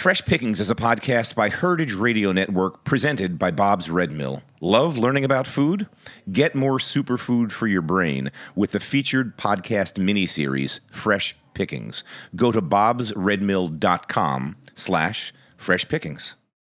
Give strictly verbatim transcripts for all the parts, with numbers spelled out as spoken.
Fresh Pickings is a podcast by Heritage Radio Network presented by Bob's Red Mill. Love learning about food? Get more superfood for your brain with the featured podcast miniseries, Fresh Pickings. Go to bobsredmill.com slash fresh pickings.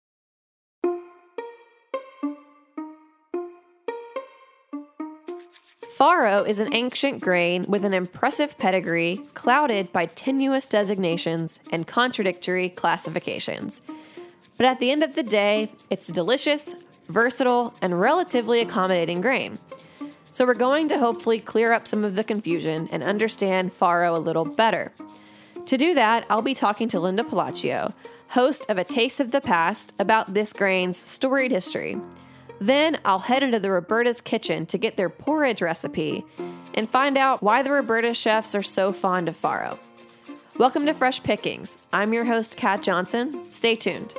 Farro is an ancient grain with an impressive pedigree, clouded by tenuous designations and contradictory classifications. But at the end of the day, it's a delicious, versatile, and relatively accommodating grain. So we're going to hopefully clear up some of the confusion and understand farro a little better. To do that, I'll be talking to Linda Palacio, host of A Taste of the Past, about this grain's storied history. Then I'll head into the Roberta's kitchen to get their porridge recipe and find out why the Roberta chefs are so fond of farro. Welcome to Fresh Pickings. I'm your host, Kat Johnson. Stay tuned.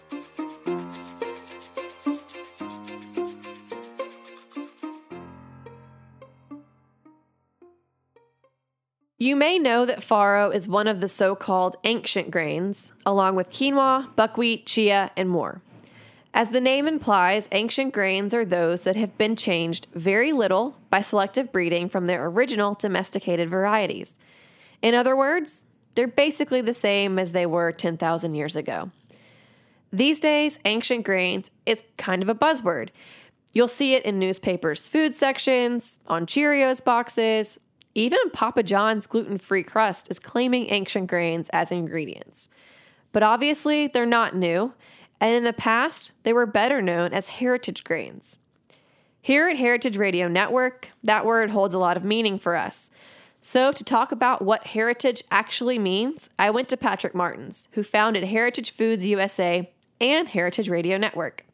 You may know that farro is one of the so-called ancient grains, along with quinoa, buckwheat, chia, and more. As the name implies, ancient grains are those that have been changed very little by selective breeding from their original domesticated varieties. In other words, they're basically the same as they were ten thousand years ago. These days, ancient grains is kind of a buzzword. You'll see it in newspapers' food sections, on Cheerios boxes, even Papa John's gluten-free crust is claiming ancient grains as ingredients. But obviously, they're not new. And in the past, they were better known as heritage grains. Here at Heritage Radio Network, that word holds a lot of meaning for us. So to talk about what heritage actually means, I went to Patrick Martins, who founded Heritage Foods U S A and Heritage Radio Network.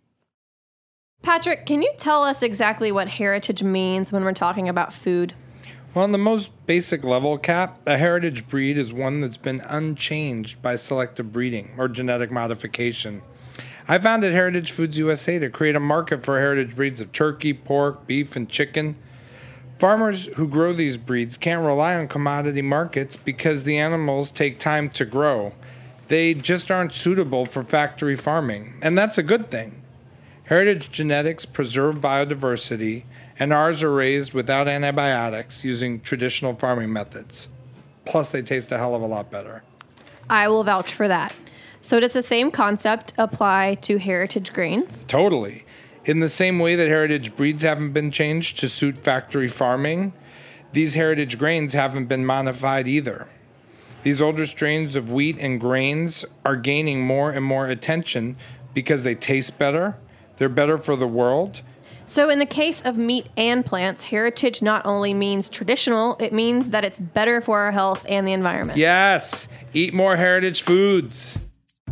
Patrick, can you tell us exactly what heritage means when we're talking about food? Well, on the most basic level, Cap, a heritage breed is one that's been unchanged by selective breeding or genetic modification. I founded Heritage Foods U S A to create a market for heritage breeds of turkey, pork, beef, and chicken. Farmers who grow these breeds can't rely on commodity markets because the animals take time to grow. They just aren't suitable for factory farming, and that's a good thing. Heritage genetics preserve biodiversity, and ours are raised without antibiotics using traditional farming methods. Plus, they taste a hell of a lot better. I will vouch for that. So does the same concept apply to heritage grains? Totally. In the same way that heritage breeds haven't been changed to suit factory farming, these heritage grains haven't been modified either. These older strains of wheat and grains are gaining more and more attention because they taste better, they're better for the world. So in the case of meat and plants, heritage not only means traditional, it means that it's better for our health and the environment. Yes! Eat more heritage foods!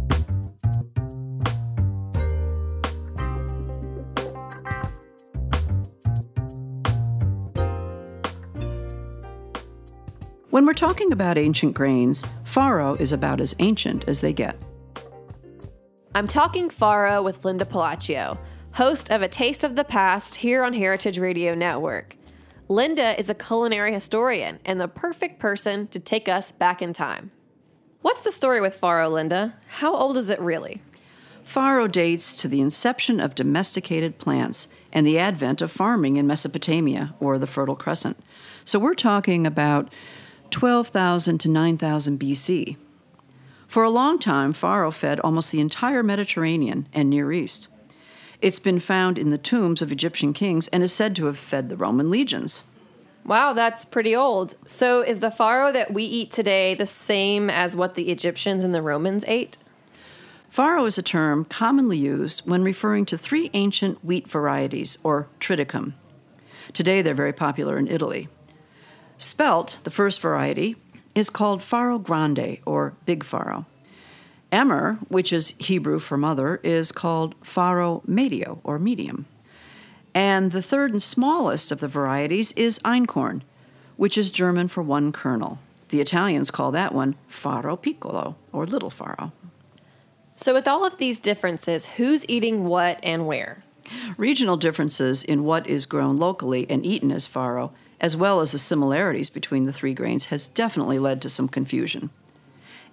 When we're talking about ancient grains, farro is about as ancient as they get. I'm talking farro with Linda Palacio, host of A Taste of the Past here on Heritage Radio Network. Linda is a culinary historian and the perfect person to take us back in time. What's the story with farro, Linda? How old is it really? Farro dates to the inception of domesticated plants and the advent of farming in Mesopotamia, or the Fertile Crescent. So we're talking about twelve thousand to nine thousand B C. For a long time, farro fed almost the entire Mediterranean and Near East. It's been found in the tombs of Egyptian kings and is said to have fed the Roman legions. Wow, that's pretty old. So is the farro that we eat today the same as what the Egyptians and the Romans ate? Farro is a term commonly used when referring to three ancient wheat varieties, or triticum. Today they're very popular in Italy. Spelt, the first variety, is called farro grande, or big farro. Emmer, which is Hebrew for mother, is called farro medio, or medium. And the third and smallest of the varieties is einkorn, which is German for one kernel. The Italians call that one farro piccolo, or little farro. So with all of these differences, who's eating what and where? Regional differences in what is grown locally and eaten as farro, as well as the similarities between the three grains, has definitely led to some confusion.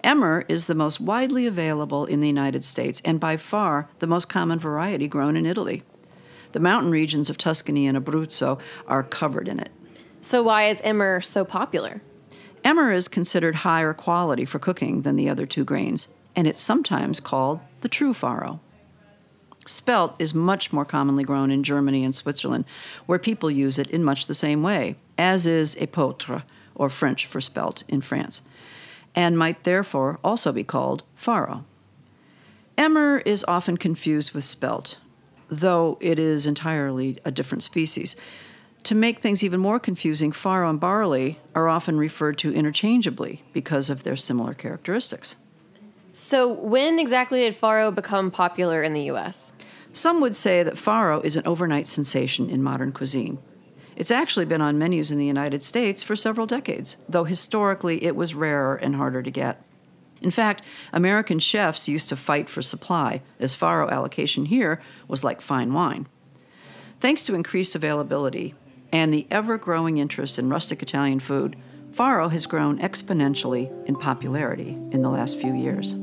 Emmer is the most widely available in the United States and by far the most common variety grown in Italy. The mountain regions of Tuscany and Abruzzo are covered in it. So why is emmer so popular? Emmer is considered higher quality for cooking than the other two grains, and it's sometimes called the true farro. Spelt is much more commonly grown in Germany and Switzerland, where people use it in much the same way, as is épeautre, or French for spelt, in France, and might therefore also be called farro. Emmer is often confused with spelt, though it is entirely a different species. To make things even more confusing, farro and barley are often referred to interchangeably because of their similar characteristics. So when exactly did farro become popular in the U S? Some would say that farro is an overnight sensation in modern cuisine. It's actually been on menus in the United States for several decades, though historically it was rarer and harder to get. In fact, American chefs used to fight for supply, as farro allocation here was like fine wine. Thanks to increased availability and the ever-growing interest in rustic Italian food, farro has grown exponentially in popularity in the last few years.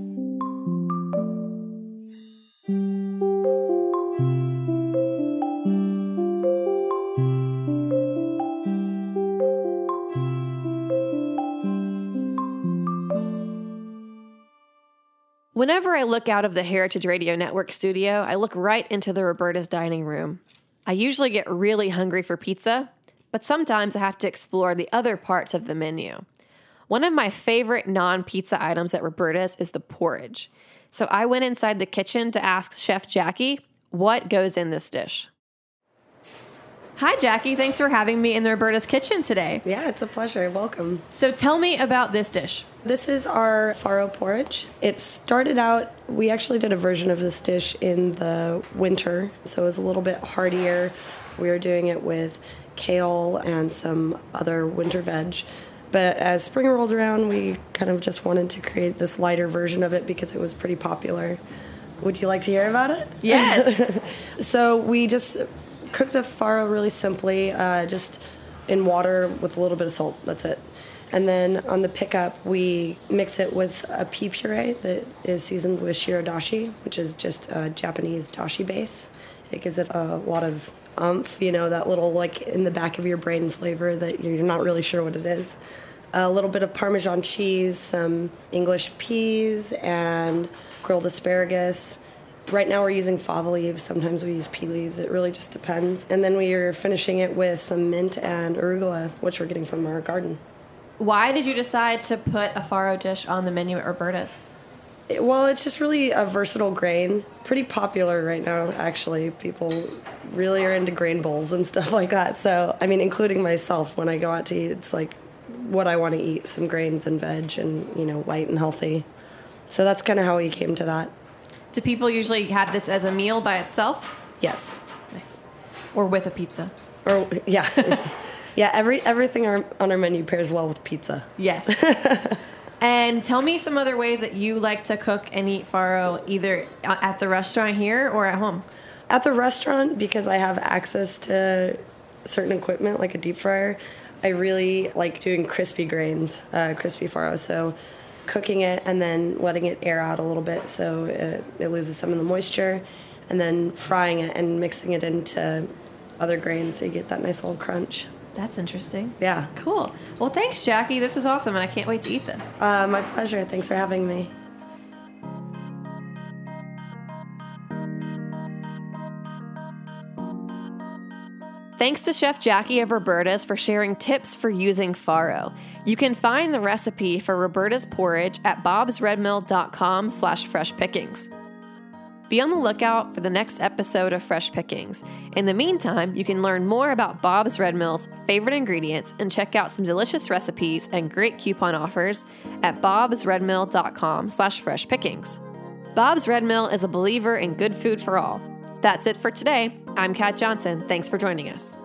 Whenever I look out of the Heritage Radio Network studio, I look right into the Roberta's dining room. I usually get really hungry for pizza, but sometimes I have to explore the other parts of the menu. One of my favorite non-pizza items at Roberta's is the porridge. So I went inside the kitchen to ask Chef Jackie what goes in this dish. Hi, Jackie. Thanks for having me in the Roberta's kitchen today. Yeah, it's a pleasure. Welcome. So tell me about this dish. This is our farro porridge. It started out, we actually did a version of this dish in the winter, so it was a little bit heartier. We were doing it with kale and some other winter veg. But as spring rolled around, we kind of just wanted to create this lighter version of it because it was pretty popular. Would you like to hear about it? Yes. So we just cook the farro really simply, uh, just in water with a little bit of salt. That's it. And then on the pickup, we mix it with a pea puree that is seasoned with shirodashi, which is just a Japanese dashi base. It gives it a lot of umph, you know, that little, like, in the back of your brain flavor that you're not really sure what it is. A little bit of Parmesan cheese, some English peas, and grilled asparagus. Right now we're using fava leaves. Sometimes we use pea leaves. It really just depends. And then we are finishing it with some mint and arugula, which we're getting from our garden. Why did you decide to put a farro dish on the menu at Roberta's? It, well, it's just really a versatile grain. Pretty popular right now, actually. People really are into grain bowls and stuff like that. So, I mean, including myself, when I go out to eat, it's like what I want to eat, some grains and veg and, you know, light and healthy. So that's kind of how we came to that. Do people usually have this as a meal by itself? Yes. Nice. Or with a pizza? Or, yeah. Yeah, every everything on our menu pairs well with pizza. Yes. And tell me some other ways that you like to cook and eat farro, either at the restaurant here or at home. At the restaurant, because I have access to certain equipment like a deep fryer, I really like doing crispy grains, uh, crispy farro. So cooking it and then letting it air out a little bit so it, it loses some of the moisture, and then frying it and mixing it into other grains so you get that nice little crunch. That's interesting. Yeah. Cool. Well, thanks, Jackie. This is awesome, and I can't wait to eat this. Uh, my pleasure. Thanks for having me. Thanks to Chef Jackie of Roberta's for sharing tips for using farro. You can find the recipe for Roberta's porridge at bobsredmill.com slash fresh pickings. Be on the lookout for the next episode of Fresh Pickings. In the meantime, you can learn more about Bob's Red Mill's favorite ingredients and check out some delicious recipes and great coupon offers at bobsredmill.com slash fresh pickings. Bob's Red Mill is a believer in good food for all. That's it for today. I'm Kat Johnson. Thanks for joining us.